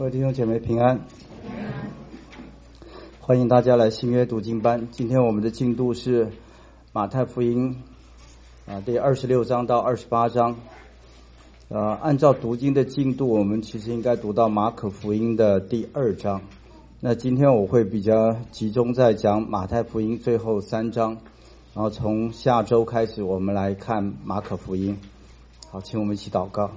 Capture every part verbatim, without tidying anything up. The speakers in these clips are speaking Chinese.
各位弟兄姐妹平安，欢迎大家来新约读经班。今天我们的进度是马太福音啊第二十六章到二十八章。呃，按照读经的进度，我们其实应该读到马可福音的第二章。那今天我会比较集中在讲马太福音最后三章，然后从下周开始我们来看马可福音。好，请我们一起祷告。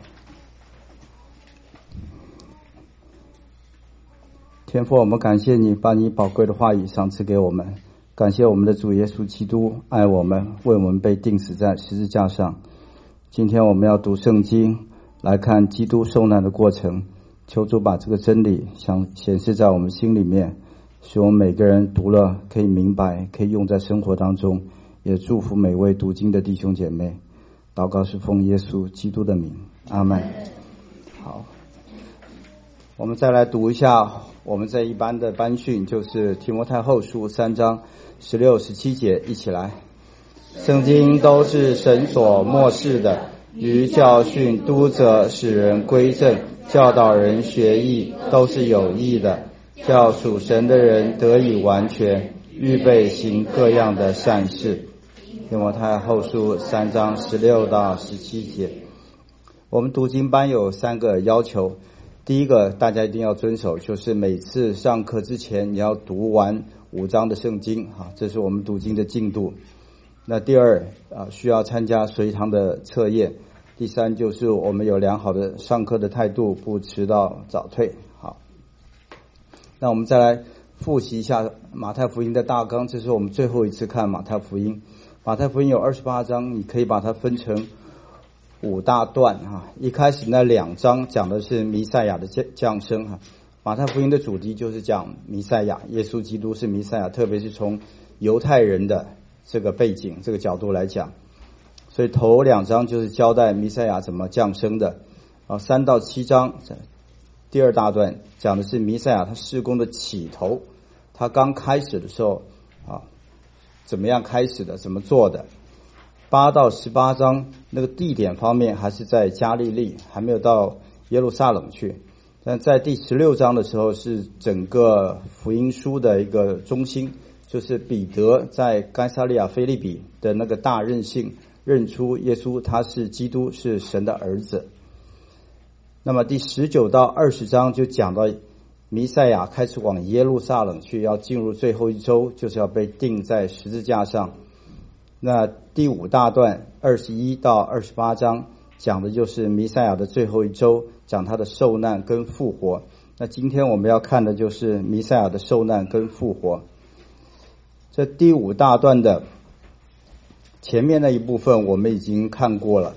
天父，我们感谢你，把你宝贵的话语赏赐给我们。感谢我们的主耶稣基督爱我们，为我们被钉死在十字架上。今天我们要读圣经，来看基督受难的过程。求主把这个真理想显示在我们心里面，使我们每个人读了可以明白，可以用在生活当中。也祝福每位读经的弟兄姐妹。祷告是奉耶稣基督的名，阿们。好，我们再来读一下我们这一班的班训，就是提摩太后书三章十六十七节，一起来。圣经都是神所默示的，于教训、督责、使人归正、教导人学义，都是有益的，叫属神的人得以完全，预备行各样的善事。提摩太后书三章十六到十七节。我们读经班有三个要求，第一个大家一定要遵守，就是每次上课之前你要读完五章的圣经，这是我们读经的进度。那第二啊，需要参加随堂的测验。第三就是我们有良好的上课的态度，不迟到早退。好，那我们再来复习一下马太福音的大纲，这是我们最后一次看马太福音。马太福音有二十八章，你可以把它分成五大段哈。一开始那两章讲的是弥赛亚的降生哈。马太福音的主题就是讲弥赛亚，耶稣基督是弥赛亚，特别是从犹太人的这个背景这个角度来讲。所以头两章就是交代弥赛亚怎么降生的啊，三到七章第二大段讲的是弥赛亚他事工的起头，他刚开始的时候啊怎么样开始的，怎么做的。八到十八章那个地点方面还是在加利利，还没有到耶路撒冷去。但在第十六章的时候是整个福音书的一个中心，就是彼得在该撒利亚腓立比的那个大任性，认出耶稣他是基督，是神的儿子。那么第十九到二十章就讲到弥赛亚开始往耶路撒冷去，要进入最后一周，就是要被钉在十字架上。那第五大段二十一到二十八章讲的就是弥赛亚的最后一周，讲他的受难跟复活。那今天我们要看的就是弥赛亚的受难跟复活。这第五大段的前面那一部分我们已经看过了，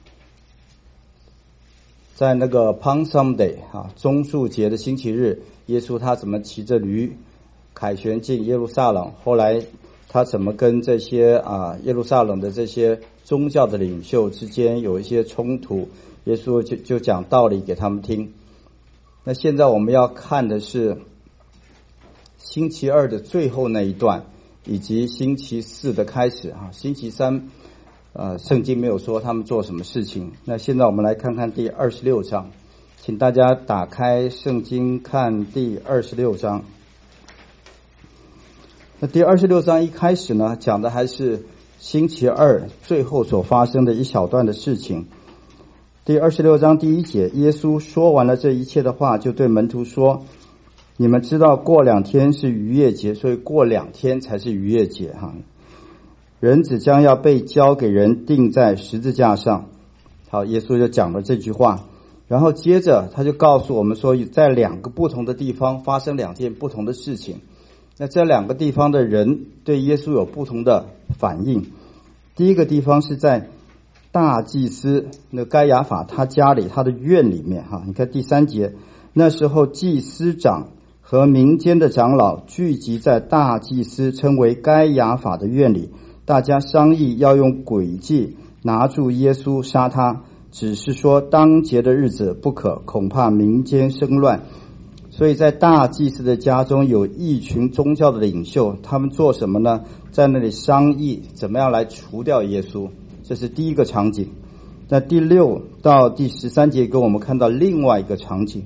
在那个 Palm Sunday 啊，棕树节的星期日，耶稣他怎么骑着驴凯旋进耶路撒冷，后来他怎么跟这些啊耶路撒冷的这些宗教的领袖之间有一些冲突，耶稣就就讲道理给他们听。那现在我们要看的是星期二的最后那一段，以及星期四的开始啊。星期三呃，圣经没有说他们做什么事情。那现在我们来看看第二十六章，请大家打开圣经看第二十六章。那第二十六章一开始呢，讲的还是星期二最后所发生的一小段的事情。第二十六章第一节，耶稣说完了这一切的话，就对门徒说，你们知道过两天是逾越节，所以过两天才是逾越节哈。人子将要被交给人，钉在十字架上。好，耶稣就讲了这句话，然后接着他就告诉我们说，在两个不同的地方发生两件不同的事情。那这两个地方的人对耶稣有不同的反应。第一个地方是在大祭司那该亚法他家里，他的院里面哈。你看第三节，那时候祭司长和民间的长老聚集在大祭司称为该亚法的院里，大家商议要用诡计拿住耶稣杀他，只是说当节的日子不可，恐怕民间生乱。所以在大祭司的家中有一群宗教的领袖，他们做什么呢？在那里商议怎么样来除掉耶稣，这是第一个场景。那第六到第十三节给我们看到另外一个场景，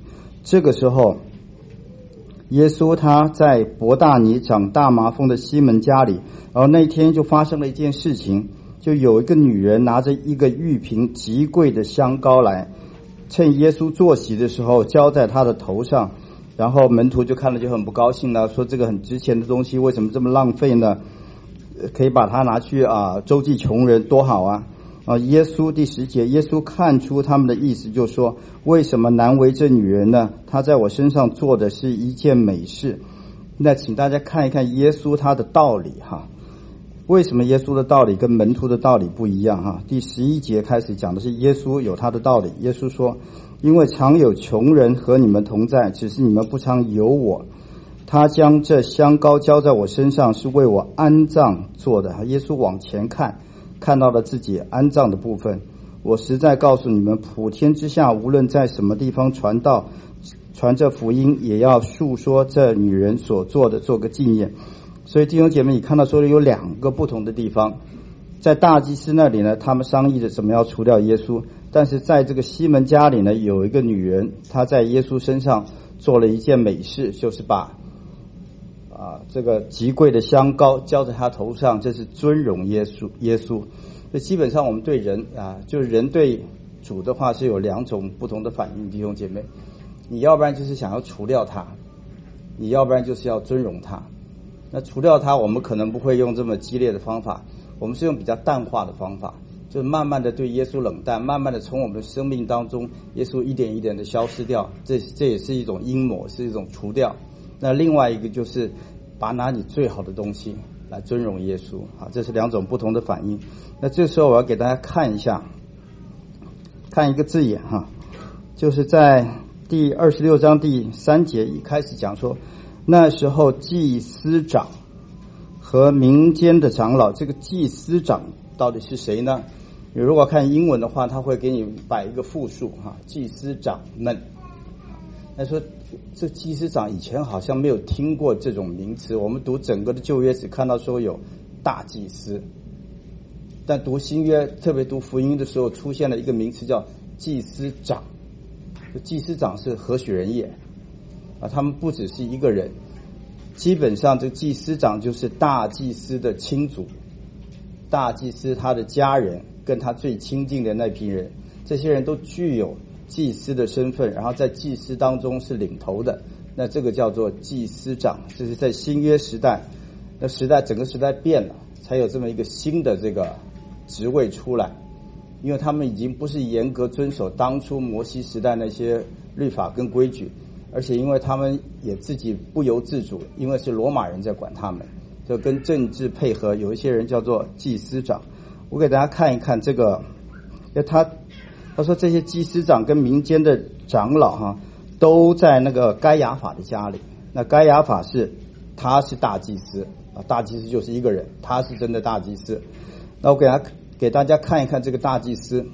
这个时候耶稣他在伯大尼长大麻风的西门家里，然后那天就发生了一件事情，就有一个女人拿着一个玉瓶极贵的香膏来，趁耶稣坐席的时候浇在他的头上，然后门徒就看了就很不高兴了，说这个很值钱的东西为什么这么浪费呢？可以把它拿去啊周济穷人多好啊！啊，耶稣第十节，耶稣看出他们的意思，就说：为什么难为这女人呢？她在我身上做的是一件美事。那请大家看一看耶稣他的道理哈。为什么耶稣的道理跟门徒的道理不一样哈？第十一节开始讲的是耶稣有他的道理。耶稣说：因为常有穷人和你们同在，只是你们不常有我。他将这香膏浇在我身上，是为我安葬做的。耶稣往前看，看到了自己安葬的部分。我实在告诉你们，普天之下无论在什么地方传道传这福音，也要述说这女人所做的，做个纪念。所以弟兄姐妹，你看到说有两个不同的地方，在大祭司那里呢，他们商议着怎么样除掉耶稣，但是在这个西门家里呢，有一个女人，她在耶稣身上做了一件美事，就是把啊，这个极贵的香膏浇在他头上，这是尊荣耶稣。耶稣，这基本上我们对人啊，就是人对主的话是有两种不同的反应，弟兄姐妹，你要不然就是想要除掉他，你要不然就是要尊荣他。那除掉他，我们可能不会用这么激烈的方法，我们是用比较淡化的方法，就是慢慢的对耶稣冷淡，慢慢的从我们的生命当中，耶稣一点一点的消失掉，这这也是一种阴谋，是一种除掉。那另外一个就是把拿你最好的东西来尊荣耶稣啊，这是两种不同的反应。那这时候我要给大家看一下，看一个字眼哈，就是在第二十六章第三节一开始讲说，那时候祭司长和民间的长老，这个祭司长到底是谁呢？你如果看英文的话，他会给你摆一个复数哈，祭司长们。那说这祭司长以前好像没有听过这种名词，我们读整个的旧约只看到说有大祭司，但读新约特别读福音的时候出现了一个名词叫祭司长，祭司长是何许人也啊？他们不只是一个人，基本上这祭司长就是大祭司的亲族，大祭司他的家人跟他最亲近的那批人，这些人都具有祭司的身份，然后在祭司当中是领头的，那这个叫做祭司长。这是在新约时代，那时代整个时代变了，才有这么一个新的这个职位出来，因为他们已经不是严格遵守当初摩西时代那些律法跟规矩，而且因为他们也自己不由自主，因为是罗马人在管他们，就跟政治配合，有一些人叫做祭司长。我给大家看一看这个，他他说这些祭司长跟民间的长老哈，都在那个该亚法的家里。那该亚法是他是大祭司啊，大祭司就是一个人，他是真的大祭司。那我给大家给大家看一看这个大祭司，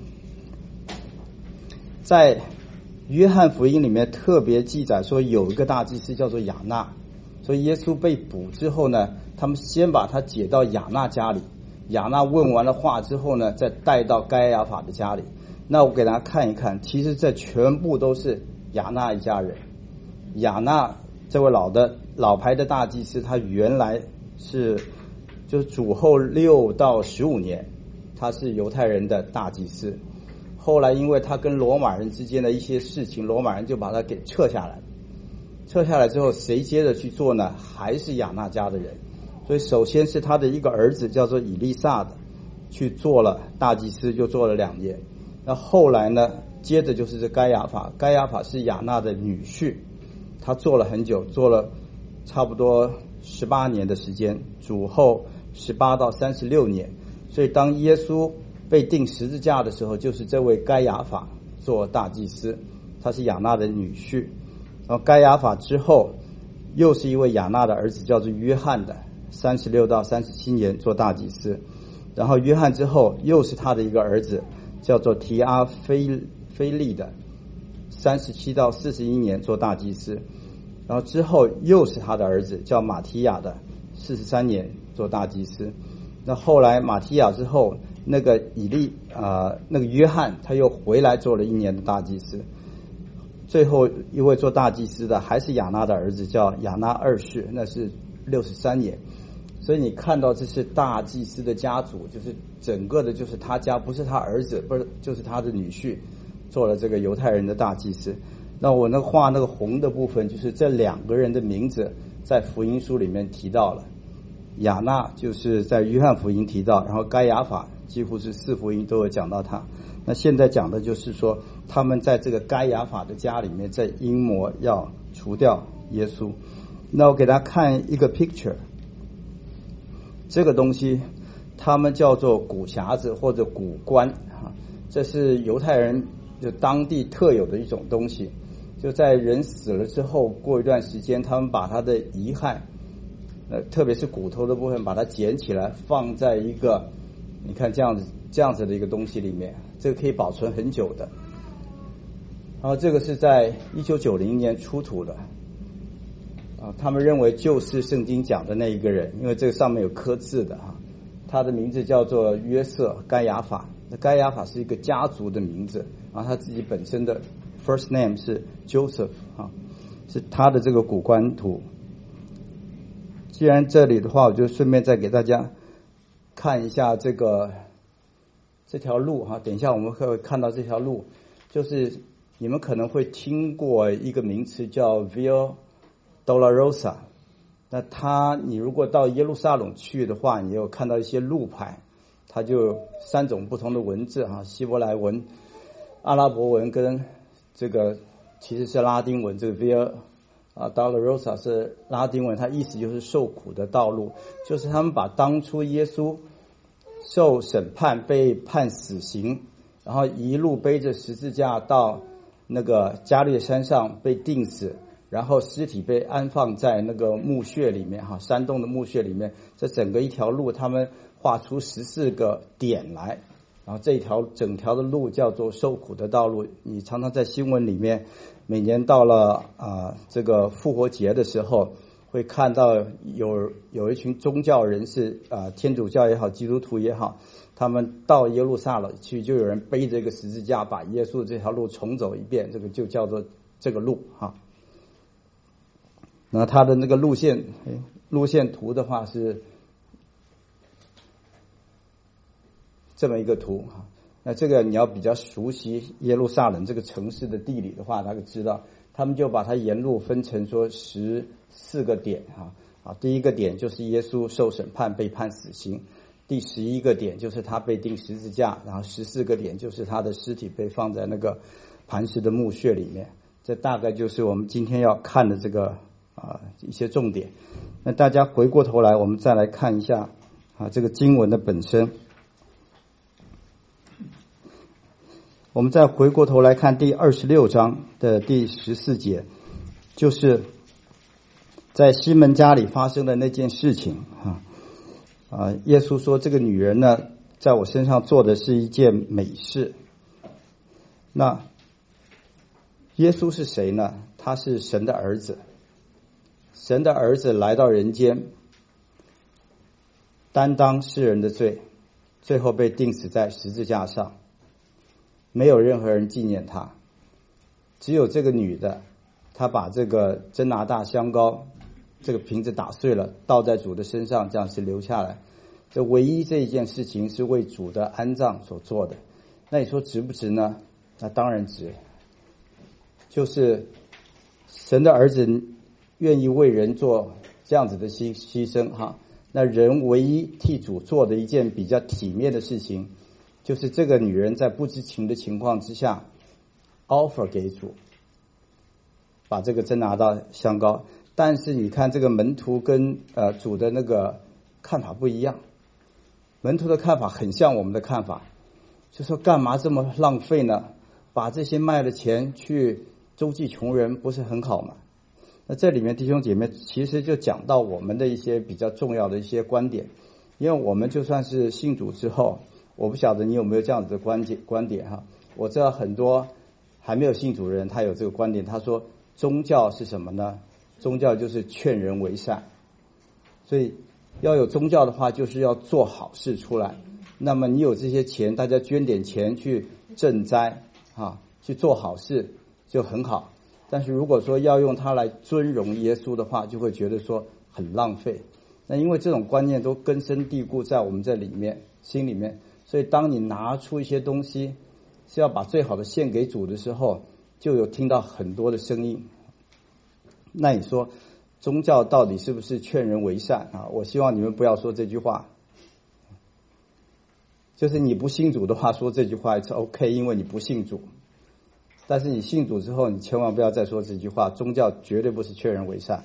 在约翰福音里面特别记载说有一个大祭司叫做亚那，所以耶稣被捕之后呢，他们先把他解到亚那家里，亚那问完了话之后呢，再带到该亚法的家里。那我给大家看一看，其实这全部都是亚那一家人。亚那这位老的老牌的大祭司，他原来是就是主后六到十五年，他是犹太人的大祭司。后来因为他跟罗马人之间的一些事情，罗马人就把他给撤下来。撤下来之后，谁接着去做呢？还是亚那家的人。所以首先是他的一个儿子叫做以利撒的去做了大祭司，就做了两年。那后来呢，接着就是这该亚法，该亚法是亚那的女婿，他做了很久，做了差不多十八年的时间，主后十八到三十六年。所以当耶稣被钉十字架的时候，就是这位该亚法做大祭司，他是亚那的女婿。然后该亚法之后，又是一位亚那的儿子叫做约翰的，三十六到三十七年做大祭司。然后约翰之后，又是他的一个儿子叫做提阿非非利的，三十七到四十一年做大祭司。然后之后又是他的儿子叫马提亚的，四十三年做大祭司。那后来马提亚之后，那个以利啊、呃，那个约翰他又回来做了一年的大祭司。 最后一位做大祭司的还是亚那的儿子，叫亚那二世，那是六十三年。所以你看到这是大祭司的家族，就是整个的就是他家，不是他儿子，不是就是他的女婿做了这个犹太人的大祭司。那我那画那个红的部分，就是这两个人的名字在福音书里面提到了。亚那就是在约翰福音提到，然后该亚法几乎是四福音都有讲到他。那现在讲的就是说，他们在这个该亚法的家里面，在阴谋要除掉耶稣。那我给大家看一个 picture， 这个东西他们叫做骨匣子或者骨棺啊，这是犹太人就当地特有的一种东西。就在人死了之后，过一段时间，他们把他的遗骸，呃，特别是骨头的部分，把它捡起来，放在一个，你看这样子这样子的一个东西里面，这个可以保存很久的。然后这个是在一九九零年出土的，啊，他们认为就是圣经讲的那一个人，因为这个上面有刻字的哈，他的名字叫做约瑟该亚法。那该亚法是一个家族的名字，然后他自己本身的 first name 是 Joseph 啊，是他的这个骨棺图。既然这里的话，我就顺便再给大家看一下这个这条路哈。等一下我们会看到这条路，就是你们可能会听过一个名词叫 Via Dolorosa。那它你如果到耶路撒冷去的话，你有看到一些路牌，它就三种不同的文字哈，希伯来文、阿拉伯文跟这个其实是拉丁文，这个 Via 啊 Dolorosa 是拉丁文，它意思就是受苦的道路，就是他们把当初耶稣受审判被判死刑，然后一路背着十字架到那个加略山上被钉死，然后尸体被安放在那个墓穴里面哈，山洞的墓穴里面。这整个一条路他们画出十四个点来，然后这一条整条的路叫做受苦的道路。你常常在新闻里面，每年到了啊、呃、这个复活节的时候，会看到有有一群宗教人士啊、呃，天主教也好，基督徒也好，他们到耶路撒冷去，就有人背着一个十字架，把耶稣这条路重走一遍，这个就叫做这个路哈。那它的那个路线路线图的话是这么一个图哈。那这个你要比较熟悉耶路撒冷这个城市的地理的话，他就知道，他们就把它沿路分成说十四个点哈。啊，第一个点就是耶稣受审判被判死刑，第十一个点就是他被钉十字架，然后十四个点就是他的尸体被放在那个磐石的墓穴里面。这大概就是我们今天要看的这个啊一些重点。那大家回过头来，我们再来看一下啊这个经文的本身。我们再回过头来看第二十六章的第十四节，就是在西门家里发生的那件事情啊啊！耶稣说，这个女人呢，在我身上做的是一件美事。那耶稣是谁呢？他是神的儿子，神的儿子来到人间，担当世人的罪，最后被钉死在十字架上。没有任何人纪念他，只有这个女的，她把这个真拿大香膏这个瓶子打碎了，倒在主的身上，这样是留下来。这唯一这一件事情是为主的安葬所做的。那你说值不值呢？那当然值。就是神的儿子愿意为人做这样子的牺牺牲哈。那人唯一替主做的一件比较体面的事情，就是这个女人在不知情的情况之下 offer 给主，把这个真拿到香膏。但是你看这个门徒跟呃主的那个看法不一样，门徒的看法很像我们的看法，就说干嘛这么浪费呢？把这些卖的钱去周济穷人不是很好吗？那这里面弟兄姐妹其实就讲到我们的一些比较重要的一些观点。因为我们就算是信主之后，我不晓得你有没有这样子的观点观点哈。我知道很多还没有信主的人，他有这个观点，他说宗教是什么呢？宗教就是劝人为善，所以要有宗教的话，就是要做好事出来。那么你有这些钱，大家捐点钱去赈灾啊，去做好事就很好。 但是如果说要用它来尊荣耶稣的话，就会觉得说很浪费。那因为这种观念都根深蒂固在我们这里面心里面，所以当你拿出一些东西是要把最好的献给主的时候，就有听到很多的声音。那你说宗教到底是不是劝人为善啊？我希望你们不要说这句话，就是你不信主的话说这句话是 OK， 因为你不信主。但是你信主之后，你千万不要再说这句话，宗教绝对不是劝人为善。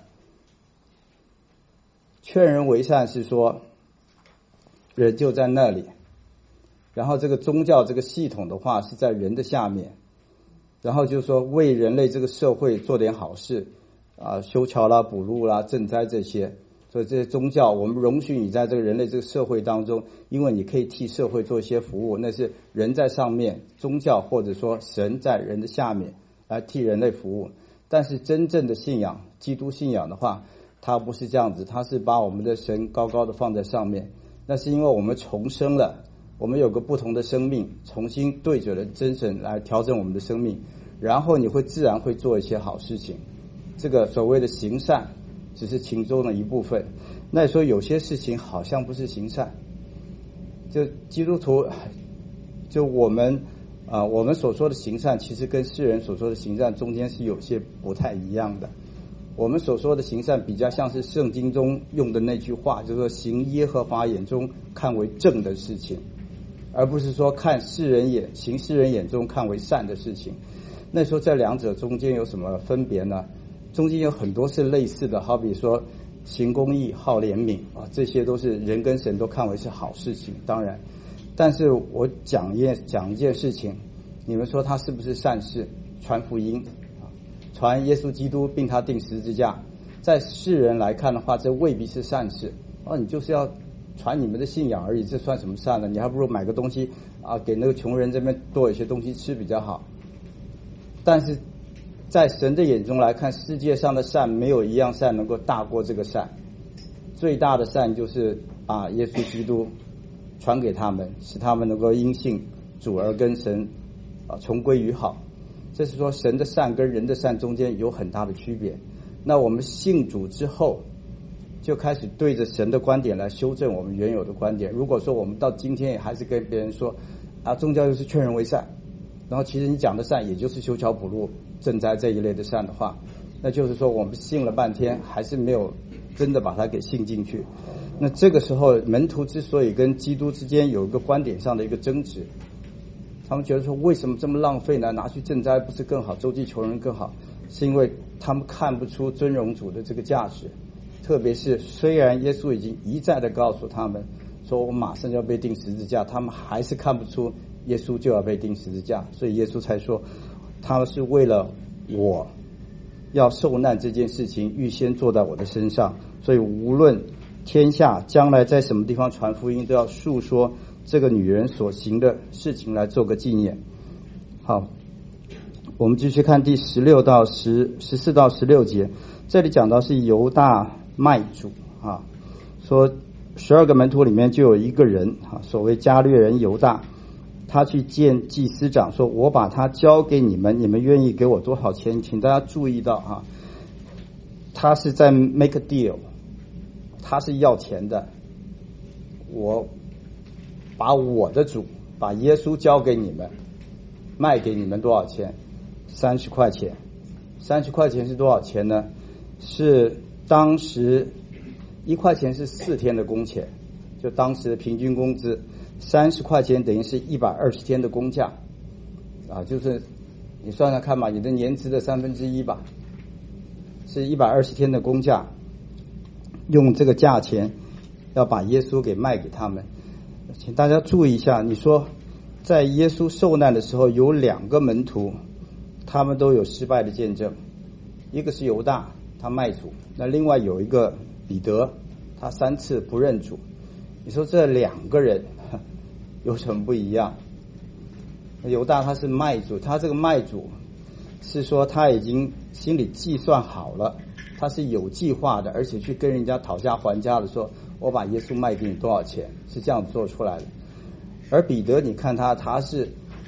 劝人为善是说人就在那里，然后这个宗教这个系统的话是在人的下面，然后就是说为人类这个社会做点好事啊，修桥啦、补路啦、赈灾这些。所以这些宗教我们容许你在这个人类这个社会当中，因为你可以替社会做一些服务，那是人在上面，宗教或者说神在人的下面来替人类服务。但是真正的信仰，基督信仰的话，它不是这样子，它是把我们的神高高的放在上面。那是因为我们重生了，我们有个不同的生命，重新对准了真神来调整我们的生命，然后你会自然会做一些好事情。这个所谓的行善只是其中的一部分。那你说有些事情好像不是行善，就基督徒，就我们啊、呃，我们所说的行善，其实跟世人所说的行善中间是有些不太一样的。我们所说的行善比较像是圣经中用的那句话，就是说行耶和华眼中看为正的事情，而不是说看世人眼行世人眼中看为善的事情。那说这两者中间有什么分别呢？中间有很多是类似的，好比说行公义、好怜悯啊，这些都是人跟神都看为是好事情。当然，但是我讲一讲一件事情，你们说它是不是善事？传福音啊，传耶稣基督并他钉十字架，在世人来看的话，这未必是善事啊。你就是要传你们的信仰而已，这算什么善呢？你还不如买个东西啊，给那个穷人这边多一些东西吃比较好。但是在神的眼中来看，世界上的善没有一样善能够大过这个善。最大的善就是把耶稣基督传给他们，使他们能够因信主而跟神啊重归于好。这是说神的善跟人的善中间有很大的区别。那我们信主之后，就开始对着神的观点来修正我们原有的观点。如果说我们到今天也还是跟别人说啊，宗教就是劝人为善，然后其实你讲的善也就是修桥补路、赈灾这一类的善的话，那就是说我们信了半天还是没有真的把它给信进去。那这个时候门徒之所以跟基督之间有一个观点上的一个争执，他们觉得说为什么这么浪费呢？拿去赈灾不是更好，周济穷人更好？是因为他们看不出尊荣主的这个价值。特别是虽然耶稣已经一再的告诉他们说我马上就要被钉十字架，他们还是看不出耶稣就要被钉十字架，所以耶稣才说他们是为了我要受难这件事情预先做在我的身上，所以无论天下将来在什么地方传福音，都要述说这个女人所行的事情来做个纪念。好，我们继续看第十六到十十四到十六节，这里讲到是犹大卖主啊，说十二个门徒里面就有一个人啊，所谓加略人犹大，他去见祭司长说我把他交给你们，你们愿意给我多少钱？请大家注意到啊，他是在 make a deal， 他是要钱的。我把我的主把耶稣交给你们，卖给你们多少钱？三十块钱。三十块钱是多少钱呢？是当时一块钱是四天的工钱，就当时的平均工资。三十块钱等于是一百二十天的工价啊，就是你算算看吧，你的年资的三分之一吧，是一百二十天的工价。用这个价钱要把耶稣给卖给他们。请大家注意一下，你说在耶稣受难的时候有两个门徒，他们都有失败的见证，一个是犹大，他卖主，那另外有一个彼得，他三次不认主。你说这两个人有什么不一样？犹大他是卖主，他这个卖主是说他已经心里计算好了，他是有计划的，而且去跟人家讨价还价的说我把耶稣卖给你多少钱，是这样做出来的。而彼得你看他他是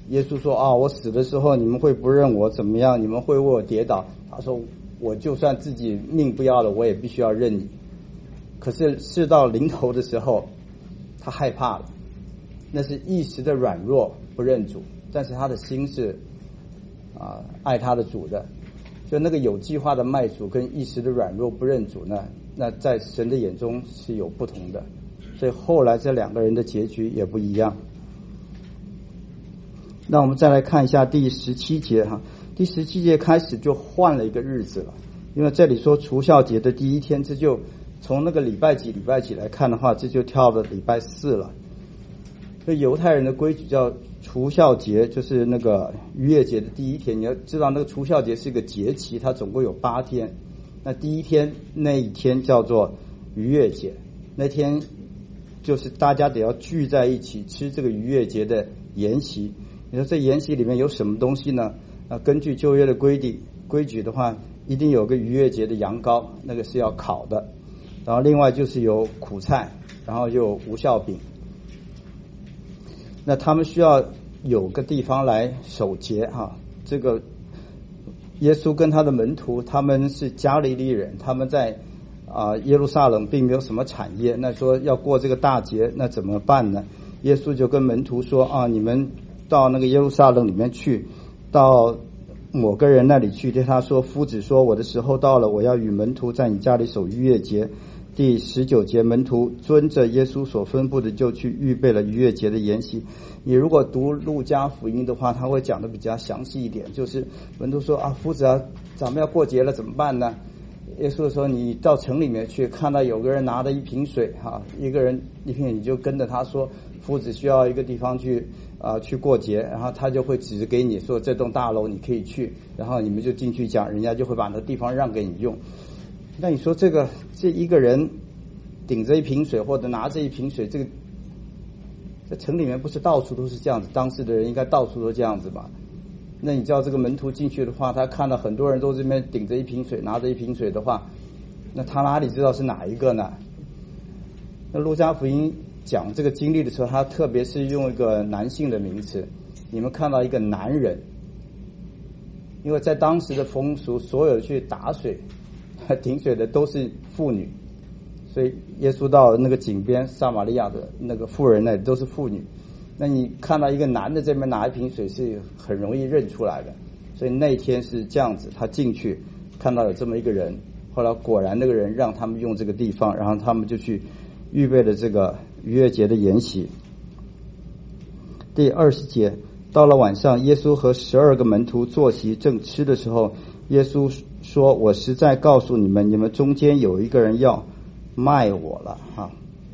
耶稣说啊，我死的时候你们会不认我怎么样？你们会为我跌倒。他说我就算自己命不要了，我也必须要认你。可是事到临头的时候，他害怕了，那是一时的软弱不认主，但是他的心是啊爱他的主的。就那个有计划的卖主跟一时的软弱不认主呢，那在神的眼中是有不同的。所以后来这两个人的结局也不一样。那我们再来看一下第十七节哈，第十七节开始就换了一个日子了，因为这里说除酵节的第一天，这就从那个礼拜几礼拜几来看的话，这就跳到礼拜四了。所以犹太人的规矩叫除酵节，就是那个逾越节的第一天。你要知道那个除酵节是一个节期，它总共有八天。那第一天那一天叫做逾越节，那天就是大家得要聚在一起吃这个逾越节的筵席。你说这筵席里面有什么东西呢？啊，根据旧约的规定规矩的话，一定有个逾越节的羊羔，那个是要烤的。然后另外就是有苦菜，然后又有无酵饼。那他们需要有个地方来守节哈。这个耶稣跟他的门徒，他们是加利利人，他们在啊耶路撒冷并没有什么产业。那说要过这个大节，那怎么办呢？耶稣就跟门徒说啊，你们到那个耶路撒冷里面去，到某个人那里去，对他说，夫子说我的时候到了，我要与门徒在你家里守逾越节。第十九节，门徒遵着耶稣所吩咐的，就去预备了逾越节的筵席。你如果读路加福音的话，他会讲的比较详细一点，就是门徒说啊，夫子啊，咱们要过节了怎么办呢？耶稣说你到城里面去，看到有个人拿着一瓶水哈，一个人一瓶，你就跟着他说，夫子需要一个地方去啊、呃、去过节，然后他就会指给你说这栋大楼你可以去，然后你们就进去讲，人家就会把那地方让给你用。那你说这个这一个人顶着一瓶水或者拿着一瓶水，这个在城里面不是到处都是这样子，当时的人应该到处都这样子吧？那你叫这个门徒进去的话，他看到很多人都这边顶着一瓶水，拿着一瓶水的话，那他哪里知道是哪一个呢？那路加福音讲这个经历的时候，他特别是用一个男性的名词，你们看到一个男人，因为在当时的风俗，所有去打水顶水的都是妇女，所以耶稣到那个井边，撒玛利亚的那个妇人那里都是妇女。那你看到一个男的这边拿一瓶水是很容易认出来的，所以那天是这样子，他进去看到有这么一个人，后来果然那个人让他们用这个地方，然后他们就去预备了这个逾越节的筵席。第二十节，到了晚上，耶稣和十二个门徒坐席正吃的时候，耶稣说，我实在告诉你们，你们中间有一个人要卖我了哈。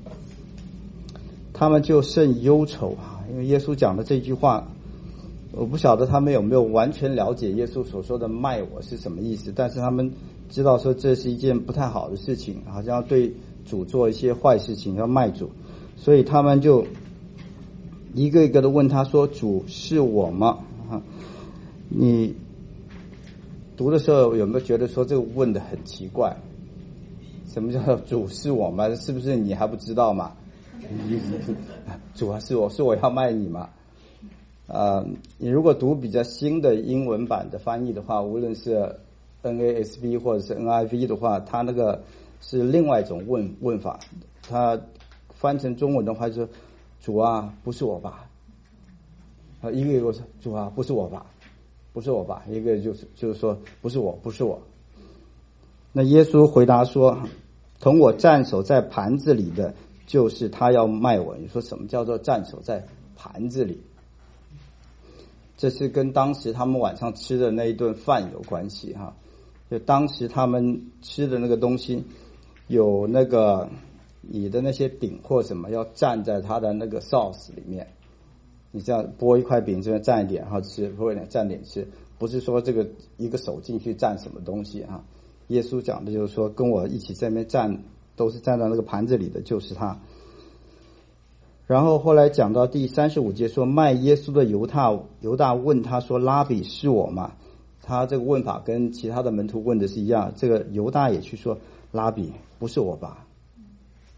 他们就甚忧愁啊，因为耶稣讲的这句话，我不晓得他们有没有完全了解耶稣所说的卖我是什么意思，但是他们知道说这是一件不太好的事情，好像要对主做一些坏事情，要卖主，所以他们就一个一个的问他说，主是我吗？啊，你读的时候有没有觉得说这个问的很奇怪？什么叫主是我吗？是不是你还不知道吗？主啊，是我是我要卖你吗？呃，你如果读比较新的英文版的翻译的话，无论是 N A S B 或者是 N I V 的话，它那个是另外一种问问法，它翻成中文的话就是主啊，不是我吧？啊，一个一个说主啊，不是我吧？不是我吧？一个就是就是说不是我，不是我。那耶稣回答说，同我站守在盘子里的，就是他要卖我。你说什么叫做站守在盘子里？这是跟当时他们晚上吃的那一顿饭有关系哈。就当时他们吃的那个东西，有那个你的那些饼或什么要站在他的那个 sauce 里面。你这样剥一块饼这边蘸一点，然后吃，或者蘸点吃，不是说这个一个手进去蘸什么东西哈。耶稣讲的就是说，跟我一起在那边蘸，都是蘸到那个盘子里的，就是他。然后后来讲到第三十五节说，卖耶稣的犹大犹大问他说，拉比是我吗？他这个问法跟其他的门徒问的是一样，这个犹大也去说，拉比不是我吧？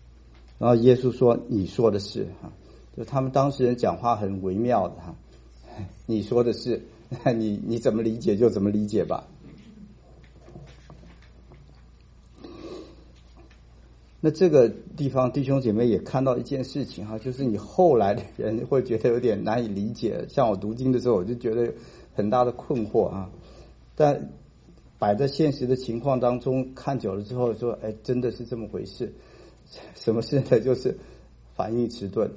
然后耶稣说，你说的是哈。就他们当事人讲话很微妙的哈， 你说的是，你你怎么理解就怎么理解吧。那这个地方弟兄姐妹也看到一件事情哈，就是你后来的人会觉得有点难以理解，像我读经的时候我就觉得很大的困惑啊，但摆在现实的情况当中看久了之后说，哎，真的是这么回事。什么事呢？就是反应迟钝，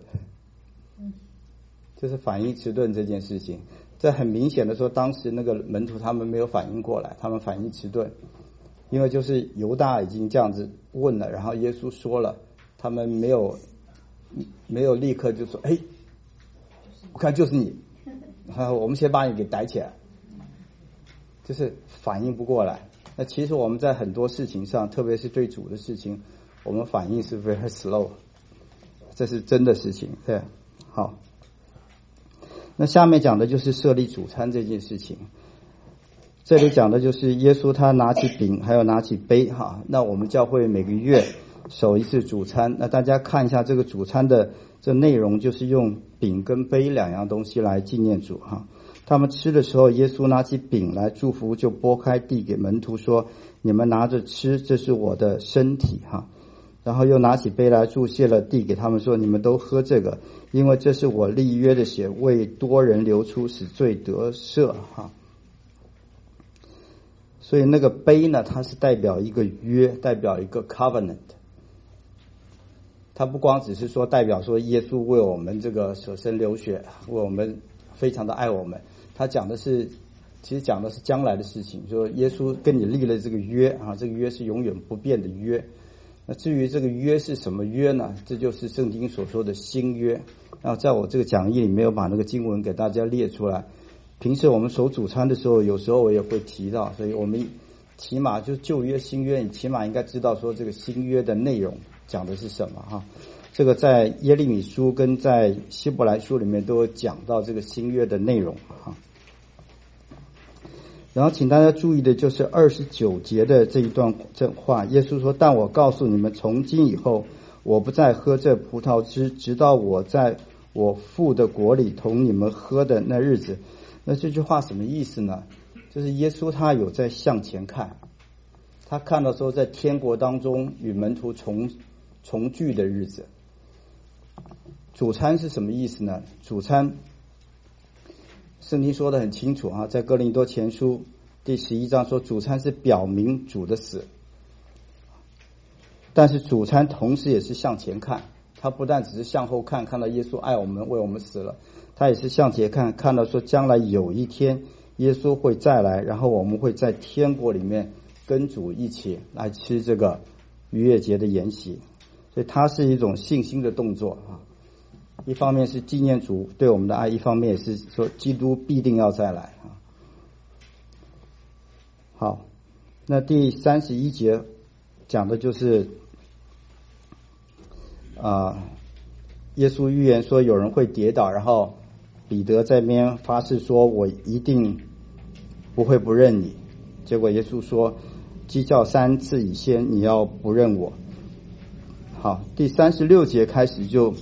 就是反应迟钝这件事情。这很明显的说，当时那个门徒他们没有反应过来，他们反应迟钝，因为就是犹大已经这样子问了，然后耶稣说了，他们没有没有立刻就说，哎，我看就是你，我们先把你给逮起来，就是反应不过来。那其实我们在很多事情上，特别是对主的事情，我们反应是 very slow， 这是真的事情。对，好。那下面讲的就是设立主餐这件事情。这里讲的就是耶稣他拿起饼，还有拿起杯哈。那我们教会每个月守一次主餐，那大家看一下这个主餐的这内容，就是用饼跟杯两样东西来纪念主哈。他们吃的时候，耶稣拿起饼来祝福，就拨开递给门徒说：“你们拿着吃，这是我的身体哈。”然后又拿起杯来祝谢了，递给他们说：“你们都喝这个，因为这是我立约的血，为多人流出，使罪得赦哈。”所以那个杯呢，它是代表一个约，代表一个 covenant。它不光只是说代表说耶稣为我们这个舍身流血，为我们非常的爱我们。他讲的是，其实讲的是将来的事情，说耶稣跟你立了这个约啊，这个约是永远不变的约。那至于这个约是什么约呢？这就是圣经所说的新约。然后在我这个讲义里没有把那个经文给大家列出来。平时我们守主餐的时候，有时候我也会提到，所以我们起码就旧约新约，你起码应该知道说这个新约的内容讲的是什么哈。这个在耶利米书跟在希伯来书里面都有讲到这个新约的内容哈。然后请大家注意的就是二十九节的这一段这话，耶稣说：“但我告诉你们，从今以后，我不再喝这葡萄汁，直到我在我父的国里同你们喝的那日子。”那这句话什么意思呢？就是耶稣他有在向前看，他看到说在天国当中与门徒重重聚的日子。主餐是什么意思呢？主餐圣经说得很清楚啊，在哥林多前书第十一章说，主餐是表明主的死，但是主餐同时也是向前看，他不但只是向后看，看到耶稣爱我们，为我们死了，他也是向前看，看到说将来有一天耶稣会再来，然后我们会在天国里面跟主一起来吃这个逾越节的筵席。所以它是一种信心的动作啊，一方面是纪念主对我们的爱，一方面也是说基督必定要再来啊。好，那第三十一节讲的就是啊，耶稣预言说有人会跌倒，然后彼得在那边发誓说：“我一定不会不认你。”结果耶稣说：“鸡叫三次以先，你要不认我。”好，第三十六节开始就，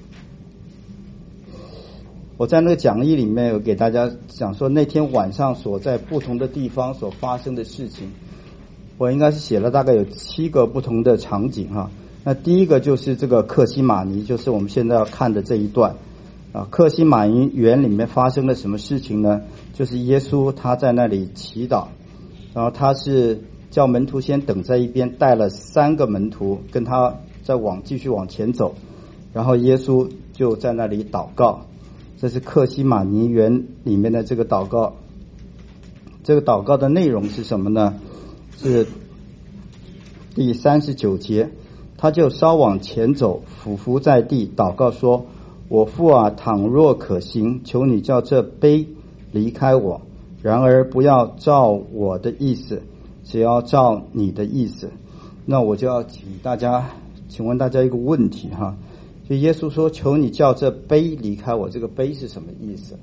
我在那个讲义里面有给大家讲说那天晚上所在不同的地方所发生的事情，我应该是写了大概有七个不同的场景哈。那第一个就是这个客西马尼，就是我们现在要看的这一段啊。客西马尼园里面发生了什么事情呢？就是耶稣他在那里祈祷，然后他是叫门徒先等在一边，带了三个门徒跟他再往继续往前走，然后耶稣就在那里祷告。这是客西马尼园里面的这个祷告。这个祷告的内容是什么呢？是第三十九节，他就稍往前走，俯伏在地祷告说：“我父啊，倘若可行，求你叫这杯离开我，然而不要照我的意思，只要照你的意思。”那我就要请大家请问大家一个问题哈，就耶稣说求你叫这杯离开我，这个杯是什么意思？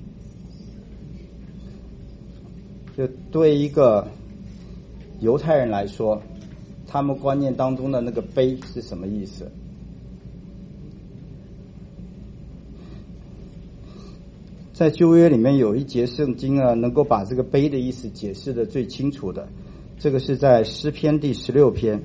就对一个犹太人来说，他们观念当中的那个杯是什么意思？ 在旧约里面有一节圣经啊，能够把这个杯的意思解释的最清楚的，这个是在诗篇第十六篇。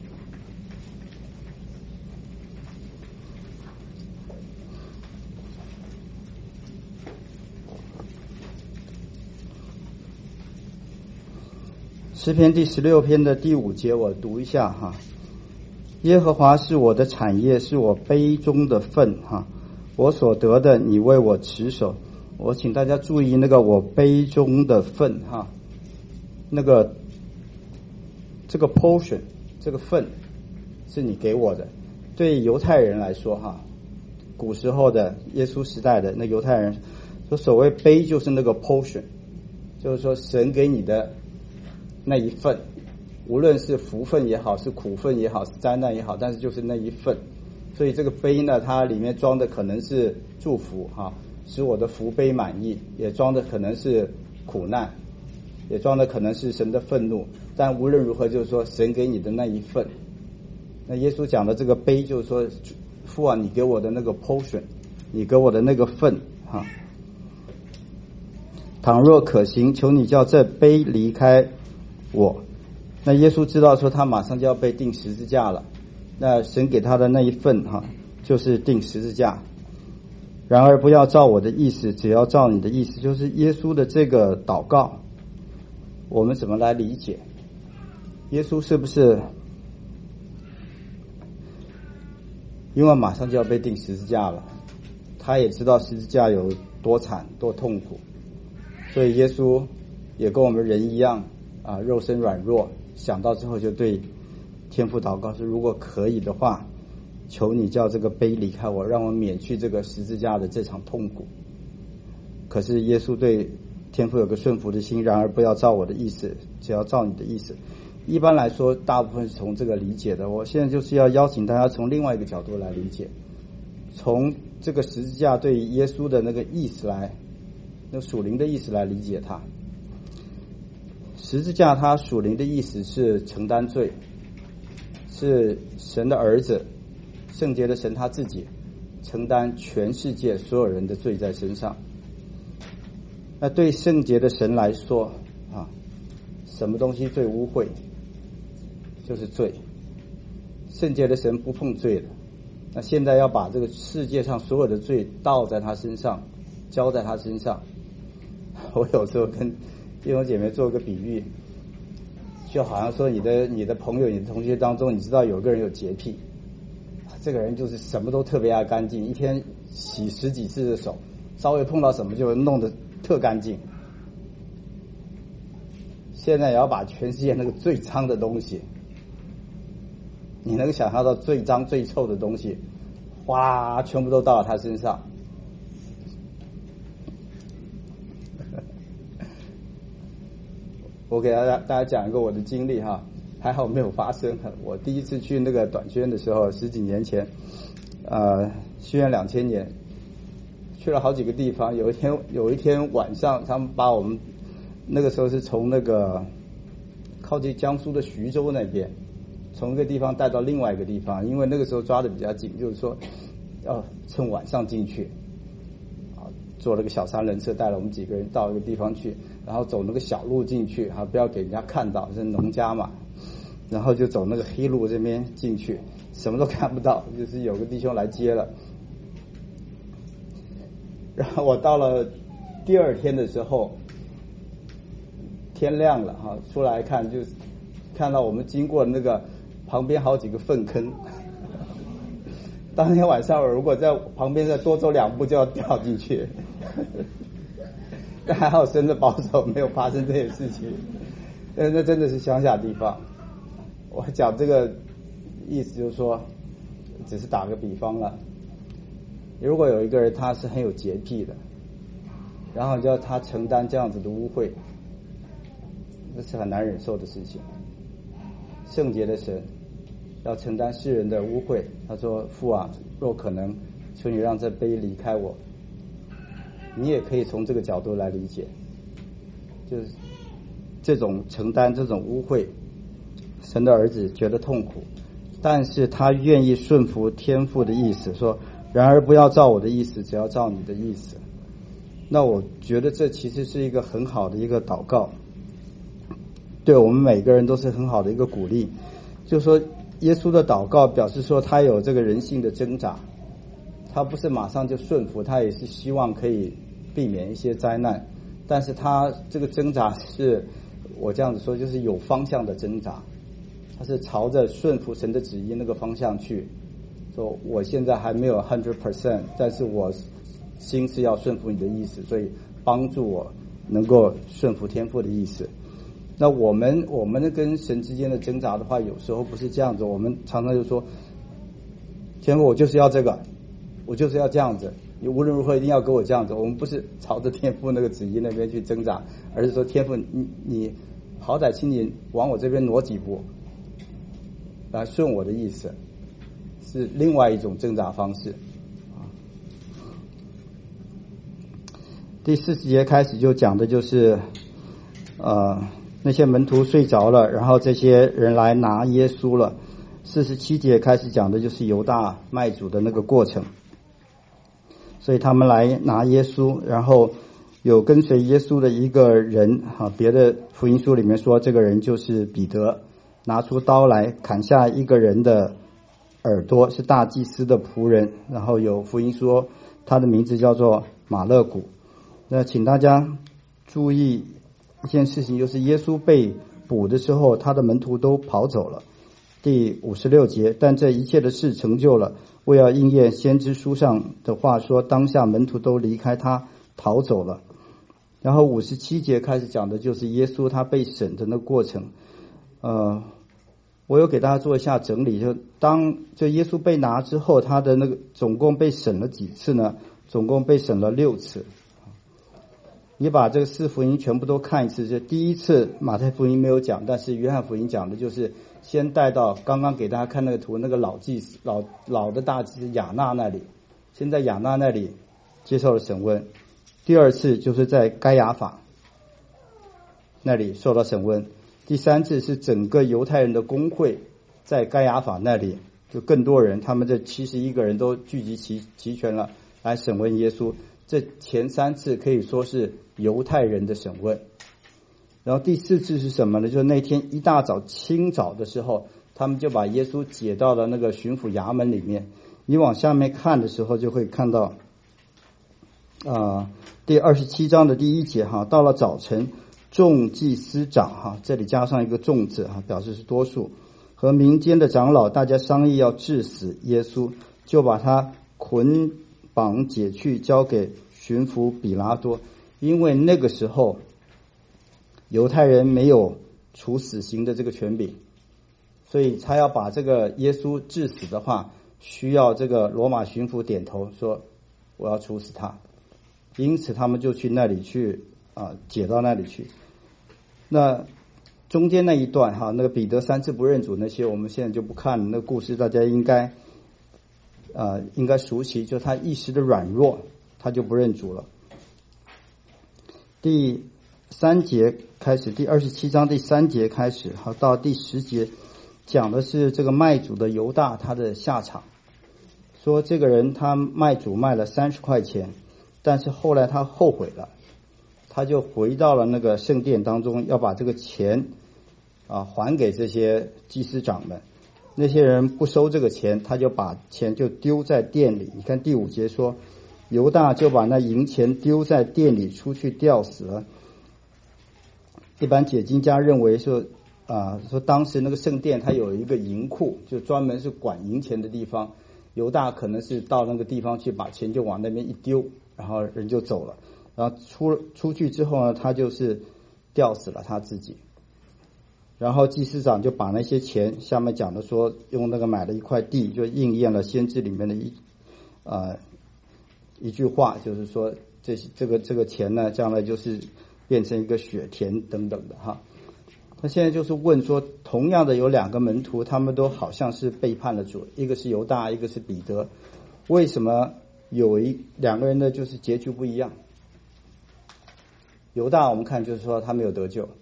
诗篇第十六篇的第五节，我读一下哈。耶和华是我的产业，是我杯中的份哈，我所得的，你为我持守。我请大家注意那个我杯中的份哈，那个这个 portion 这个份是你给我的。对犹太人来说哈，古时候的耶稣时代的那犹太人说，所谓杯就是那个 portion， 就是说神给你的那一份，无论是福分也好，是苦分也好，是灾难也好，但是就是那一份。所以这个杯呢，它里面装的可能是祝福哈，使我的福杯满溢，也装的可能是苦难，也装的可能是神的愤怒。但无论如何，就是说神给你的那一份。那耶稣讲的这个杯，就是说父啊，你给我的那个 portion， 你给我的那个份哈。倘若可行，求你叫这杯离开我。那耶稣知道说他马上就要被钉十字架了，那神给他的那一份哈，就是钉十字架。然而不要照我的意思，只要照你的意思。就是耶稣的这个祷告，我们怎么来理解？耶稣是不是因为马上就要被钉十字架了，他也知道十字架有多惨多痛苦，所以耶稣也跟我们人一样啊，肉身软弱，想到之后就对天父祷告说，如果可以的话，求你叫这个杯离开我，让我免去这个十字架的这场痛苦。可是耶稣对天父有个顺服的心，然而不要照我的意思，只要照你的意思。一般来说大部分是从这个理解的，我现在就是要邀请大家从另外一个角度来理解，从这个十字架对耶稣的那个意思来，那属灵的意思来理解它。十字架它属灵的意思是承担罪，是神的儿子，圣洁的神他自己承担全世界所有人的罪在身上。那对圣洁的神来说啊，什么东西最污秽？就是罪。圣洁的神不碰罪的，那现在要把这个世界上所有的罪倒在他身上，交在他身上。我有时候跟弟兄姐妹做个比喻，就好像说你的你的朋友你的同学当中，你知道有个人有洁癖，这个人就是什么都特别爱干净，一天洗十几次的手，稍微碰到什么就弄得特干净。现在也要把全世界那个最脏的东西，你能想象到最脏最臭的东西，哗啦全部都到了他身上。我给大家大家讲一个我的经历哈，还好没有发生。我第一次去那个短宣的时候，十几年前，呃，西元两千年，去了好几个地方。有一天有一天晚上，他们把我们那个时候是从那个靠近江苏的徐州那边，从一个地方带到另外一个地方，因为那个时候抓的比较紧，就是说要趁晚上进去。坐了个小三轮车带了我们几个人到一个地方去，然后走那个小路进去哈，不要给人家看到，是农家嘛，然后就走那个黑路这边进去，什么都看不到，就是有个弟兄来接了。然后我到了第二天的时候，天亮了哈，出来看就看到我们经过那个旁边好几个粪坑。当天晚上我如果在旁边再多走两步就要掉进去，但还好神的保守没有发生这些事情。但那真的是乡下地方。我讲这个意思就是说，只是打个比方了。如果有一个人他是很有洁癖的，然后叫他承担这样子的污秽，这是很难忍受的事情。圣洁的神要承担世人的污秽，他说父啊，若可能，求你让这杯离开我。你也可以从这个角度来理解，就是这种承担这种污秽，神的儿子觉得痛苦，但是他愿意顺服天父的意思，说然而不要照我的意思，只要照你的意思。 那我觉得这其实是一个很好的一个祷告，对我们每个人都是很好的一个鼓励。就是说耶稣的祷告表示说他有这个人性的挣扎，他不是马上就顺服，他也是希望可以避免一些灾难，但是他这个挣扎是我这样子说就是有方向的挣扎，他是朝着顺服神的旨意那个方向去，说我现在还没有 百分之百， 但是我心是要顺服你的意思，所以帮助我能够顺服天父的意思。那我们我们跟神之间的挣扎的话，有时候不是这样子，我们常常就说天父我就是要这个，我就是要这样子，你无论如何一定要给我这样子。我们不是朝着天父那个旨意那边去挣扎，而是说天父你你好歹请你往我这边挪几步来顺我的意思，是另外一种挣扎方式。第四十节开始就讲的就是呃那些门徒睡着了，然后这些人来拿耶稣了。四十七节开始讲的就是犹大卖主的那个过程，所以他们来拿耶稣，然后有跟随耶稣的一个人啊，别的福音书里面说这个人就是彼得，拿出刀来砍下一个人的耳朵，是大祭司的仆人，然后有福音说他的名字叫做马勒古。那请大家注意一件事情，就是耶稣被捕的时候，他的门徒都跑走了。第五十六节，但这一切的事成就了，为要应验先知书上的话说，当下门徒都离开他逃走了。然后五十七节开始讲的就是耶稣他被审的那个过程。呃，我有给大家做一下整理，就当就耶稣被拿之后，他的那个总共被审了几次呢？总共被审了六次。你把这个四福音全部都看一次，就第一次马太福音没有讲，但是约翰福音讲的就是先带到刚刚给大家看那个图，那个老祭司老老的大祭司亚那那里，先在亚那那里接受了审问。第二次就是在该亚法那里受到审问。第三次是整个犹太人的公会在该亚法那里，就更多人，他们这七十一个人都聚集齐齐全了来审问耶稣。这前三次可以说是犹太人的审问。然后第四次是什么呢？就是那天一大早清早的时候，他们就把耶稣解到了那个巡抚衙门里面。你往下面看的时候就会看到啊、呃，第二十七章的第一节哈，到了早晨，众祭司长哈，这里加上一个众字哈，表示是多数，和民间的长老大家商议要治死耶稣，就把他捆绑解去，交给巡抚比拉多。因为那个时候犹太人没有处死刑的这个权柄，所以他要把这个耶稣治死的话，需要这个罗马巡抚点头说我要处死他。因此他们就去那里去啊，解到那里去。那中间那一段哈，那个彼得三次不认主那些，我们现在就不看了，那个故事大家应该呃，应该熟悉，就他一时的软弱，他就不认主了。第三节开始，第二十七章第三节开始，好到第十节，讲的是这个卖主的犹大他的下场。说这个人他卖主卖了三十块钱，但是后来他后悔了，他就回到了那个圣殿当中，要把这个钱啊还给这些祭司长们。那些人不收这个钱，他就把钱就丢在店里。你看第五节说，犹大就把那银钱丢在店里，出去吊死了。一般解经家认为说啊，说当时那个圣殿它有一个银库，就专门是管银钱的地方。犹大可能是到那个地方去，把钱就往那边一丢，然后人就走了。然后出出去之后呢，他就是吊死了他自己。然后祭司长就把那些钱，下面讲的说用那个买了一块地，就应验了先知里面的一呃一句话，就是说这这个这个钱呢，将来就是变成一个血田等等的哈。他现在就是问说，同样的有两个门徒，他们都好像是背叛了主，一个是犹大，一个是彼得，为什么有一两个人的就是结局不一样？犹大我们看就是说他没有得救，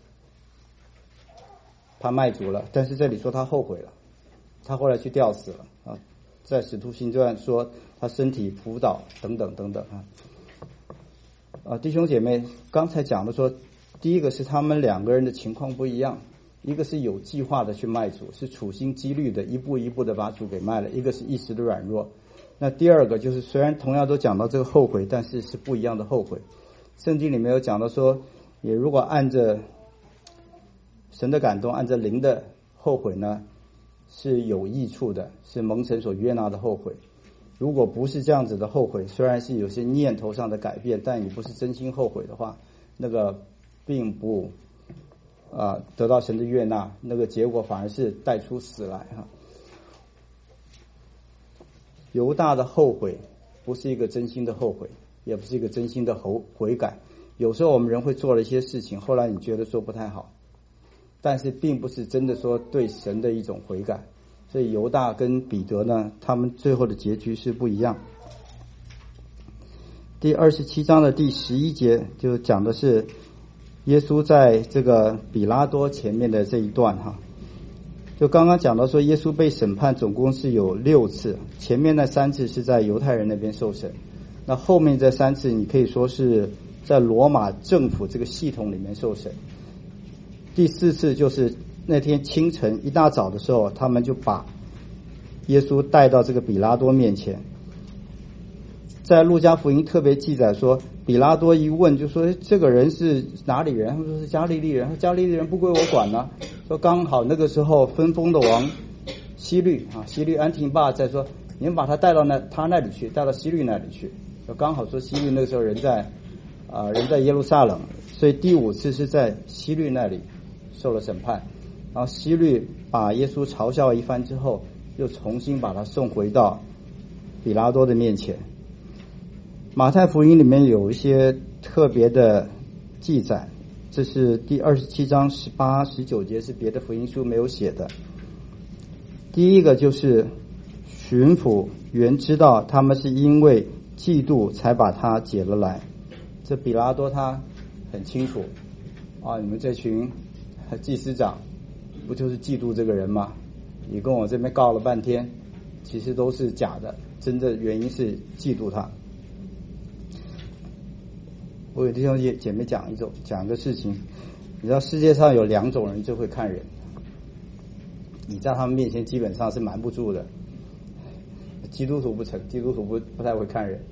他卖主了，但是这里说他后悔了，他后来去吊死了啊，在使徒行传说他身体仆倒等等等等啊。 啊，弟兄姐妹，刚才讲的说，第一个是他们两个人的情况不一样，一个是有计划的去卖主，是处心积虑的一步一步的把主给卖了，一个是一时的软弱。那第二个就是虽然同样都讲到这个后悔，但是是不一样的后悔。圣经里面有讲到说，也如果按着神的感动，按着灵的后悔呢，是有益处的，是蒙神所悦纳的后悔。如果不是这样子的后悔，虽然是有些念头上的改变，但你不是真心后悔的话，那个并不啊、呃、得到神的悦纳，那个结果反而是带出死来哈。犹大的后悔不是一个真心的后悔，也不是一个真心的后悔改。有时候我们人会做了一些事情，后来你觉得说不太好，但是并不是真的说对神的一种悔改。所以犹大跟彼得呢，他们最后的结局是不一样。第二十七章的第十一节就讲的是耶稣在这个比拉多前面的这一段哈。就刚刚讲到说耶稣被审判总共是有六次，前面那三次是在犹太人那边受审，那后面这三次你可以说是在罗马政府这个系统里面受审。第四次就是那天清晨一大早的时候，他们就把耶稣带到这个比拉多面前。在路加福音特别记载说，比拉多一问就说这个人是哪里人，他们说是加利利人，加利利人不归我管呢、啊。说刚好那个时候分封的王希律啊，希律安提帕在说你们把他带到那他那里去，带到希律那里去。说刚好说希律那个时候人在啊、呃、人在耶路撒冷，所以第五次是在希律那里受了审判。然后希律把耶稣嘲笑一番之后，又重新把他送回到比拉多的面前。马太福音里面有一些特别的记载，这是第二十七章十八、十九节，是别的福音书没有写的。第一个就是巡抚原知道他们是因为嫉妒才把他解了来，这比拉多他很清楚啊，你们这群祭司长不就是嫉妒这个人吗？你跟我这边告了半天，其实都是假的，真的原因是嫉妒他。我给弟兄姐妹讲一种讲一个事情，你知道世界上有两种人最会看人，你在他们面前基本上是瞒不住的。基督徒不成，基督徒不不太会看人。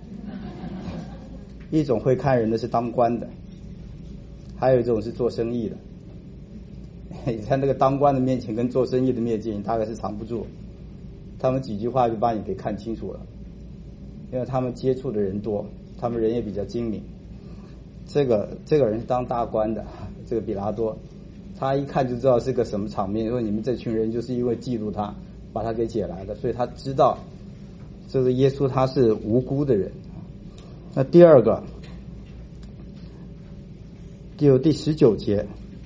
一种会看人的是当官的，还有一种是做生意的。你在那个当官的面前跟做生意的面前，你大概是藏不住，他们几句话就把你给看清楚了，因为他们接触的人多，他们人也比较精明。这个这个人是当大官的，这个比拉多，他一看就知道是个什么场面，说你们这群人就是因为嫉妒他，把他给解来的，所以他知道这个耶稣他是无辜的人。那第二个，就第十九节，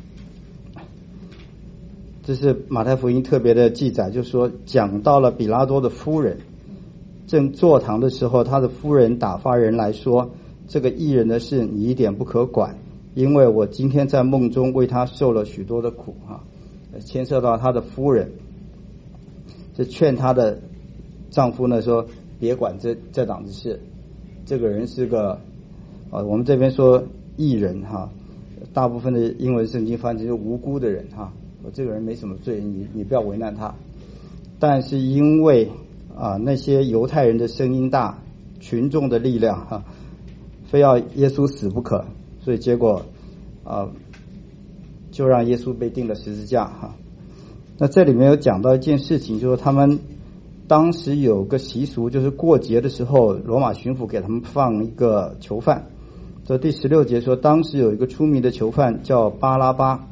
这是马太福音特别的记载，就是说讲到了比拉多的夫人，正坐堂的时候，他的夫人打发人来说，这个义人的事你一点不可管，因为我今天在梦中为他受了许多的苦哈，牵涉到他的夫人，是劝他的丈夫呢说别管这这档子事，这个人是个啊，我们这边说义人哈，大部分的英文圣经翻译是无辜的人哈，我这个人没什么罪，你你不要为难他。但是因为啊那些犹太人的声音大，群众的力量哈，非要耶稣死不可，所以结果啊就让耶稣被钉了十字架哈。那这里面有讲到一件事情，就是他们当时有个习俗，就是过节的时候，罗马巡抚给他们放一个囚犯。这第十六节说，当时有一个出名的囚犯叫巴拉巴。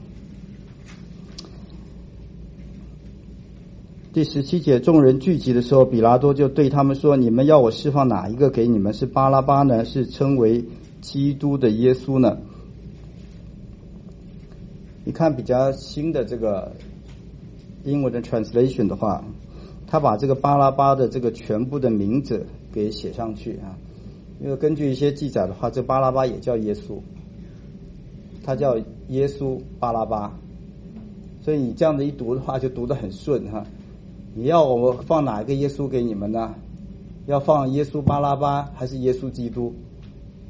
第十七节，众人聚集的时候，比拉多就对他们说，你们要我释放哪一个给你们？是巴拉巴呢，是称为基督的耶稣呢？你看比较新的这个英文的 translation 的话，他把这个巴拉巴的这个全部的名字给写上去啊，因为根据一些记载的话，这巴拉巴也叫耶稣，他叫耶稣巴拉巴，所以你这样的一读的话，就读得很顺哈。你要我放哪一个耶稣给你们呢？要放耶稣巴拉巴还是耶稣基督？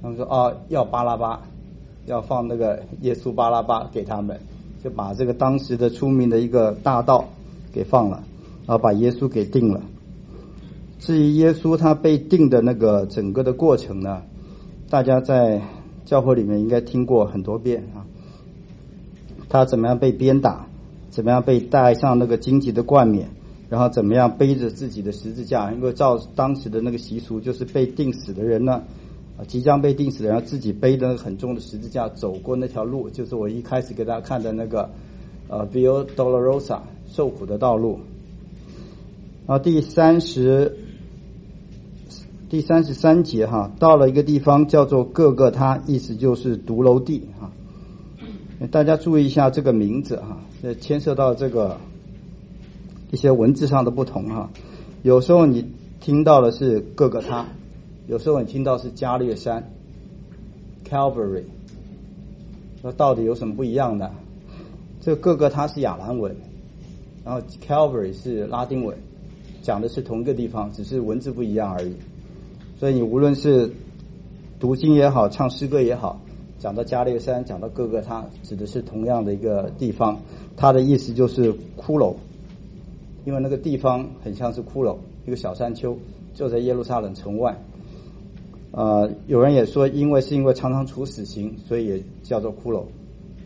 他们说啊，要巴拉巴，要放那个耶稣巴拉巴给他们，就把这个当时的出名的一个大盗给放了，然后把耶稣给定了。至于耶稣他被定的那个整个的过程呢，大家在教会里面应该听过很多遍啊。他怎么样被鞭打，怎么样被戴上那个荆棘的冠冕，然后怎么样背着自己的十字架，因为照当时的那个习俗，就是被钉死的人呢，啊，即将被钉死的人自己背着很重的十字架走过那条路，就是我一开始给大家看的那个呃 Via Dolorosa 受苦的道路。然后第三十第三十三节哈，到了一个地方叫做各个他，意思就是独楼地哈。大家注意一下这个名字哈，这牵涉到这个一些文字上的不同哈。有时候你听到的是各个他，有时候你听到是加略山 Calvary， 那到底有什么不一样呢？这个各个他是亚兰文，然后 Calvary 是拉丁文，讲的是同一个地方，只是文字不一样而已。所以你无论是读经也好，唱诗歌也好，讲到加略山，讲到各个他，指的是同样的一个地方，它的意思就是骷髅，因为那个地方很像是骷髅，一个小山丘，就在耶路撒冷城外。呃，有人也说，因为是因为常常处死刑，所以也叫做骷髅。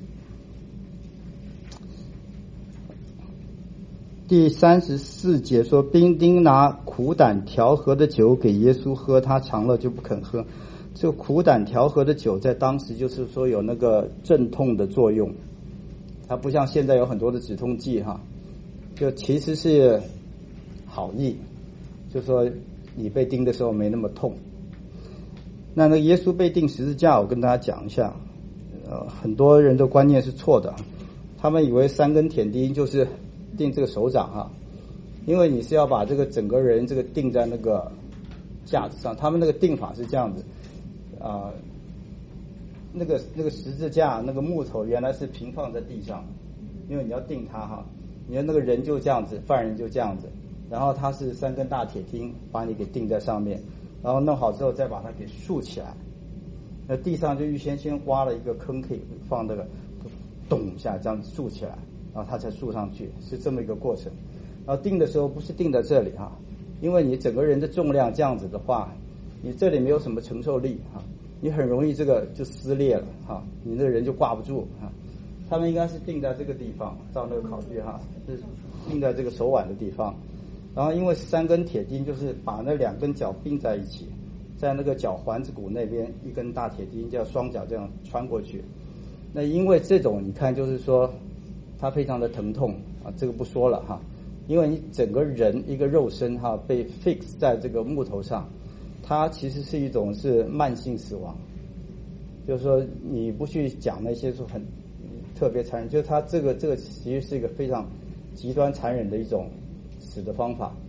第三十四节说，兵丁拿苦胆调和的酒给耶稣喝，他尝了就不肯喝。这个苦胆调和的酒在当时就是说有那个镇痛的作用，它不像现在有很多的止痛剂哈，就其实是好意，就说你被钉的时候没那么痛。那那个耶稣被钉十字架，我跟大家讲一下，呃，很多人的观念是错的，他们以为三根铁钉就是钉这个手掌哈，因为你是要把这个整个人这个钉在那个架子上，他们那个钉法是这样子。啊、呃，那个那个十字架那个木头原来是平放在地上，因为你要钉它哈，你的那个人就这样子，犯人就这样子，然后它是三根大铁钉把你给钉在上面，然后弄好之后再把它给竖起来，那地上就预先先挖了一个坑可以放那个，咚一下这样子竖起来，然后它才竖上去，是这么一个过程。然后钉的时候不是钉在这里哈，因为你整个人的重量这样子的话，你这里没有什么承受力哈，你很容易这个就撕裂了哈，你那个人就挂不住哈。他们应该是钉在这个地方，照那个考据哈，是钉在这个手腕的地方。然后因为三根铁钉就是把那两根脚并在一起，在那个脚环子骨那边一根大铁钉叫双脚这样穿过去。那因为这种你看就是说它非常的疼痛啊，这个不说了哈，因为你整个人一个肉身哈被 fix 在这个木头上。它其实是一种是慢性死亡，就是说你不去讲那些说很特别残忍，就是它这个这个其实是一个非常极端残忍的一种死的方法。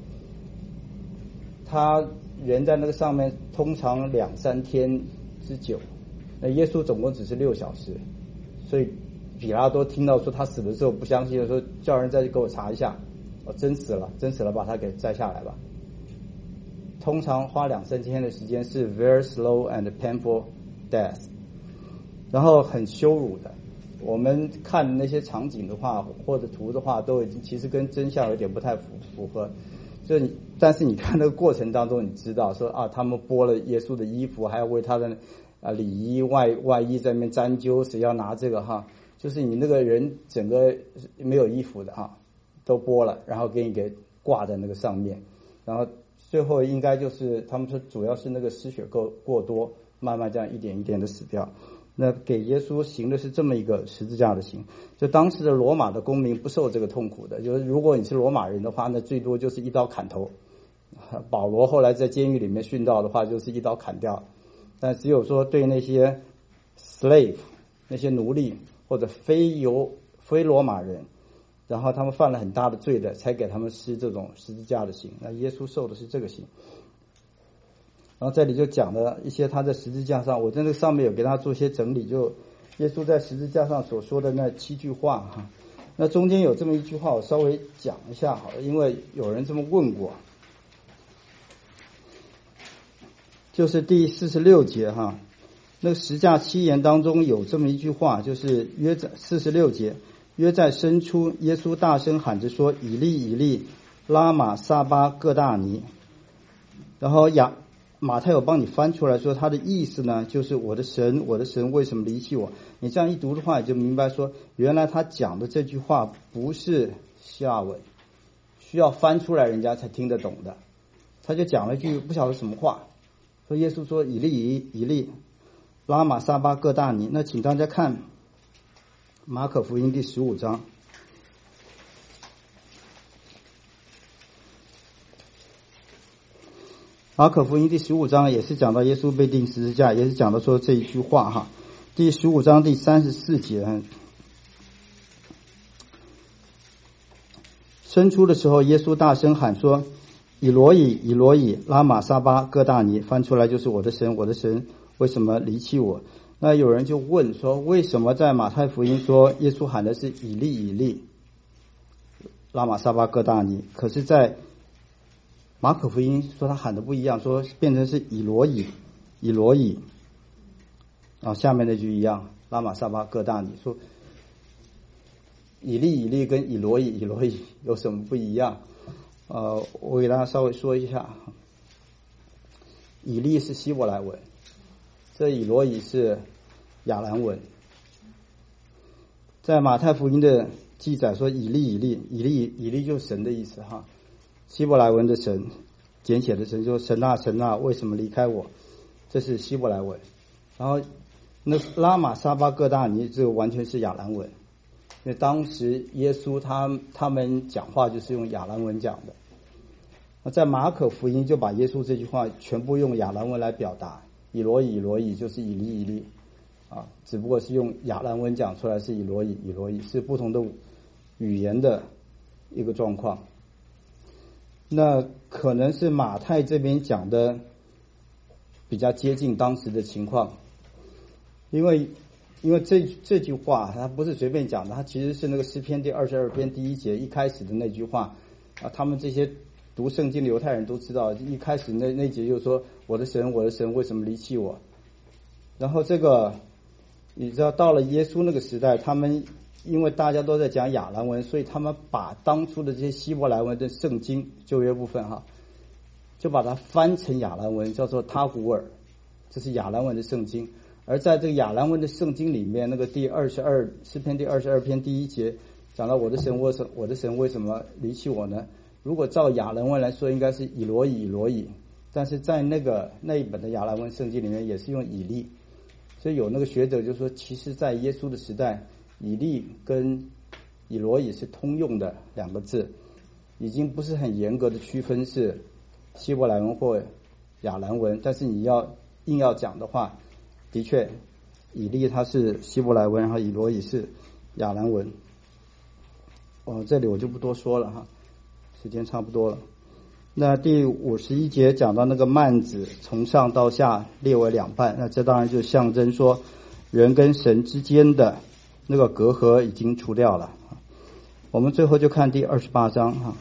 他人在那个上面通常两三天之久，那耶稣总共只是六小时，所以比拉多听到说他死了之后不相信，说叫人再去给我查一下，哦，真死了，真死了，把他给摘下来吧。通常花两三天的时间是 very slow and painful death， 然后很羞辱的。我们看那些场景的话，或者图的话，都已经其实跟真相有点不太符符合。就你，但是你看那个过程当中，你知道说啊，他们剥了耶稣的衣服，还要为他的啊礼衣外外衣在那边沾揪，谁要拿这个哈？就是你那个人整个没有衣服的哈，都剥了，然后给你给挂在那个上面，然后。最后应该就是他们说主要是那个失血过过多，慢慢这样一点一点的死掉。那给耶稣行的是这么一个十字架的刑。就当时的罗马的公民不受这个痛苦的，就是如果你是罗马人的话，那最多就是一刀砍头。保罗后来在监狱里面殉道的话，就是一刀砍掉。但只有说对那些 slave 那些奴隶或者非犹非罗马人。然后他们犯了很大的罪的，才给他们施这种十字架的刑。那耶稣受的是这个刑。然后这里就讲了一些他在十字架上，我在那上面有给他做一些整理，就耶稣在十字架上所说的那七句话哈。那中间有这么一句话，我稍微讲一下好了，因为有人这么问过，就是第四十六节哈， 那个十架七言当中有这么一句话，就是约在四十六节，约在申初，耶稣大声喊着说：“以利以利，拉玛撒巴各大尼。”然后亚马太有帮你翻出来说，他的意思呢，就是我的神，我的神为什么离弃我？你这样一读的话，你就明白说，原来他讲的这句话不是希腊文，需要翻出来人家才听得懂的。他就讲了一句不晓得什么话，说耶稣说：“以利以以利，拉玛撒巴各大尼。”那请大家看马可福音第十五章。马可福音第十五章也是讲到耶稣被钉十字架，也是讲到说这一句话哈。第十五章第三十四节，申初的时候，耶稣大声喊说：“以罗以，以罗以，拉玛撒巴各大尼。”翻出来就是我的神，我的神为什么离弃我？那有人就问说，为什么在马太福音说耶稣喊的是以利以利，拉玛撒巴各大尼，可是在马可福音说他喊的不一样，说变成是以罗以，以罗以，啊，下面那句一样，拉玛撒巴各大尼，说以利以利跟以罗以以罗以有什么不一样？呃，我给大家稍微说一下，以利是希伯来文，这以罗以是亚兰文。在马太福音的记载说以利以利，以利以利就是神的意思哈。希伯来文的神，简写的神，说神啊神啊，为什么离开我？这是希伯来文。然后那拉玛撒巴各大尼，这个完全是亚兰文，因为当时耶稣他他们讲话就是用亚兰文讲的。那在马可福音就把耶稣这句话全部用亚兰文来表达，以罗以以罗以就是以利以利啊，只不过是用亚兰文讲出来是以罗以以罗以，是不同的语言的一个状况。那可能是马太这边讲的比较接近当时的情况，因为因为这这句话它不是随便讲的，它其实是那个诗篇第二十二篇第一节一开始的那句话啊，他们这些读圣经的犹太人都知道，一开始那那节就是说我的神我的神为什么离弃我？然后这个你知道到了耶稣那个时代，他们因为大家都在讲亚兰文，所以他们把当初的这些希伯来文的圣经旧约部分哈，就把它翻成亚兰文，叫做他古尔，这是亚兰文的圣经。而在这个亚兰文的圣经里面，那个第二十二诗篇第二十二篇第一节讲到我的神我我的神为什么离弃我呢？如果照亚兰文来说，应该是以罗以以罗以，但是在那个那一本的亚兰文圣经里面也是用以利，所以有那个学者就说，其实在耶稣的时代，以利跟以罗以是通用的两个字，已经不是很严格的区分是希伯来文或亚兰文，但是你要硬要讲的话，的确以利它是希伯来文，然后以罗以是亚兰文。哦，这里我就不多说了哈，时间差不多了。那第五十一节讲到那个幔子从上到下裂为两半，那这当然就象征说人跟神之间的那个隔阂已经除掉了。我们最后就看第二十八章哈，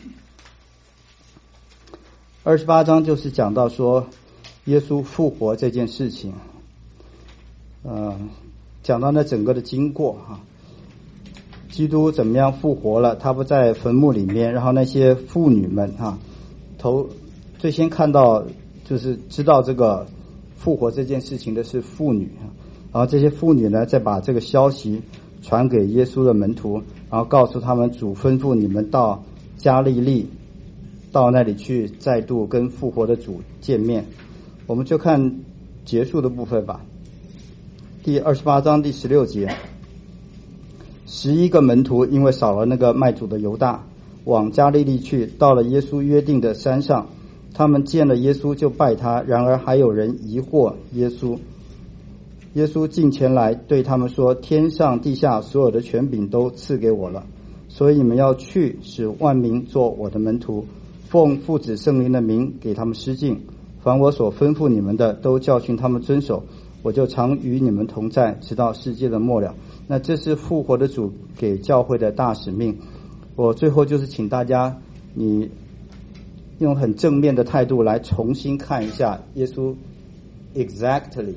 二十八章就是讲到说耶稣复活这件事情，呃，讲到那整个的经过哈，基督怎么样复活了，他不在坟墓里面，然后那些妇女们哈，头最先看到就是知道这个复活这件事情的是妇女，然后这些妇女呢再把这个消息传给耶稣的门徒，然后告诉他们主吩咐你们到加利利，到那里去再度跟复活的主见面。我们就看结束的部分吧。第二十八章第十六节，十一个门徒因为少了那个卖主的犹大，往加利利去，到了耶稣约定的山上，他们见了耶稣就拜他，然而还有人疑惑耶稣。耶稣近前来对他们说，天上地下所有的权柄都赐给我了，所以你们要去，使万民做我的门徒，奉父子圣灵的名给他们施浸，凡我所吩咐你们的都教训他们遵守，我就常与你们同在，直到世界的末了。那这是复活的主给教会的大使命。我最后就是请大家你用很正面的态度来重新看一下耶稣 exactly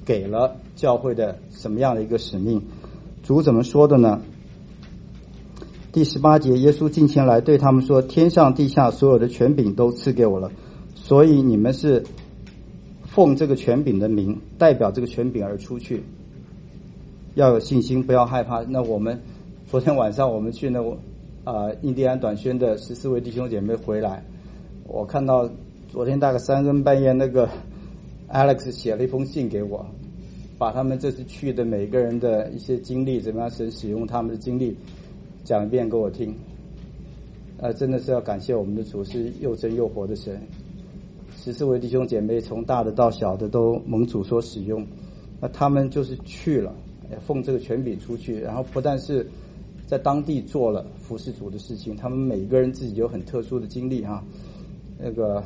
给了教会的什么样的一个使命？主怎么说的呢？第十八节，耶稣近前来对他们说：天上地下所有的权柄都赐给我了，所以你们是奉这个权柄的名，代表这个权柄而出去，要有信心，不要害怕。那我们昨天晚上我们去那个啊印第安短宣的十四位弟兄姐妹回来，我看到昨天大概三更半夜，那个 Alex 写了一封信给我，把他们这次去的每个人的一些经历，怎么样神使用他们的经历讲一遍给我听。呃，真的是要感谢我们的主，是又真又活的神。十四位弟兄姐妹从大的到小的都蒙主所使用，那他们就是去了，奉这个权柄出去，然后不但是在当地做了服侍主的事情，他们每一个人自己有很特殊的经历哈，那个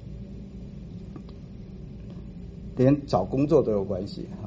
连找工作都有关系哈。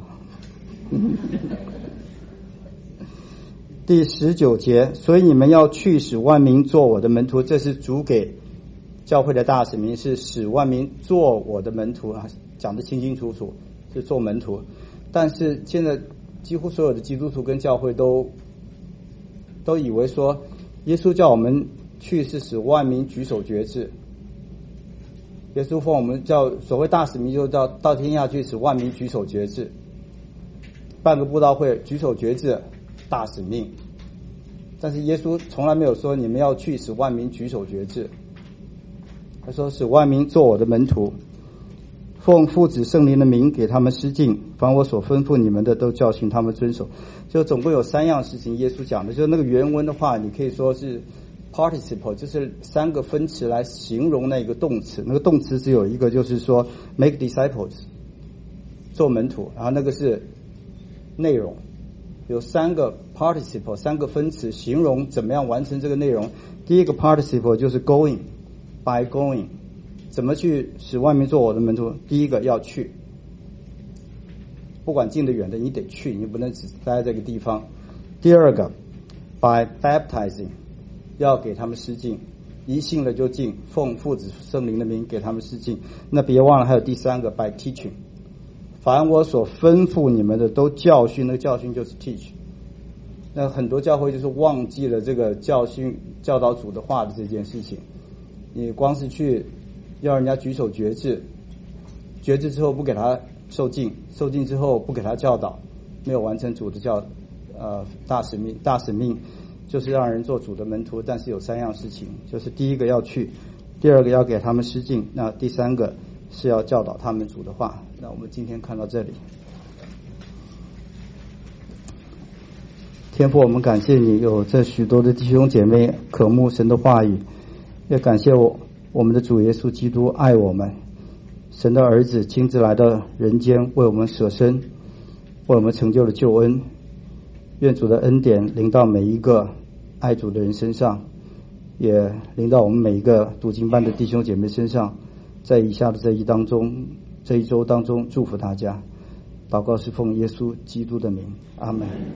第十九节，所以你们要去使万民做我的门徒，这是主给教会的大使命，是使万民做我的门徒啊，讲得清清楚楚，是做门徒。但是现在几乎所有的基督徒跟教会都都以为说，耶稣叫我们去是使万民举手决志。耶稣奉我们叫所谓大使命，就叫到天下去使万民举手决志。办个布道会，举手决志，大使命。但是耶稣从来没有说你们要去使万民举手决志，他说使万民做我的门徒，奉父子圣灵的名给他们施浸，凡我所吩咐你们的都教训他们遵守。就总共有三样事情耶稣讲的，就那个原文的话你可以说是 participle， 就是三个分词来形容那个动词，那个动词只有一个，就是说 make disciples， 做门徒，然后那个是内容，有三个 participle， 三个分词形容怎么样完成这个内容。第一个 participle 就是 going， by going， 怎么去使万民做我的门徒？第一个要去，不管近的远的你得去，你不能只待在这个地方。第二个 by baptizing， 要给他们施浸，一信了就浸，奉父子圣灵的名给他们施浸。那别忘了还有第三个 by teaching，凡我所吩咐你们的都教训，那个教训就是 teach。 那很多教会就是忘记了这个教训教导主的话的这件事情，你光是去要人家举手决志，决志之后不给他受浸，受浸之后不给他教导，没有完成主的教呃大使命。大使命就是让人做主的门徒，但是有三样事情，就是第一个要去，第二个要给他们施浸，那第三个是要教导他们主的话。那我们今天看到这里，天父，我们感谢你有这许多的弟兄姐妹渴慕神的话语，也感谢我我们的主耶稣基督爱我们，神的儿子亲自来到人间，为我们舍身，为我们成就了救恩。愿主的恩典临到每一个爱主的人身上，也临到我们每一个读经班的弟兄姐妹身上。在以下的这一当中这一周当中祝福大家，祷告是奉耶稣基督的名，阿们。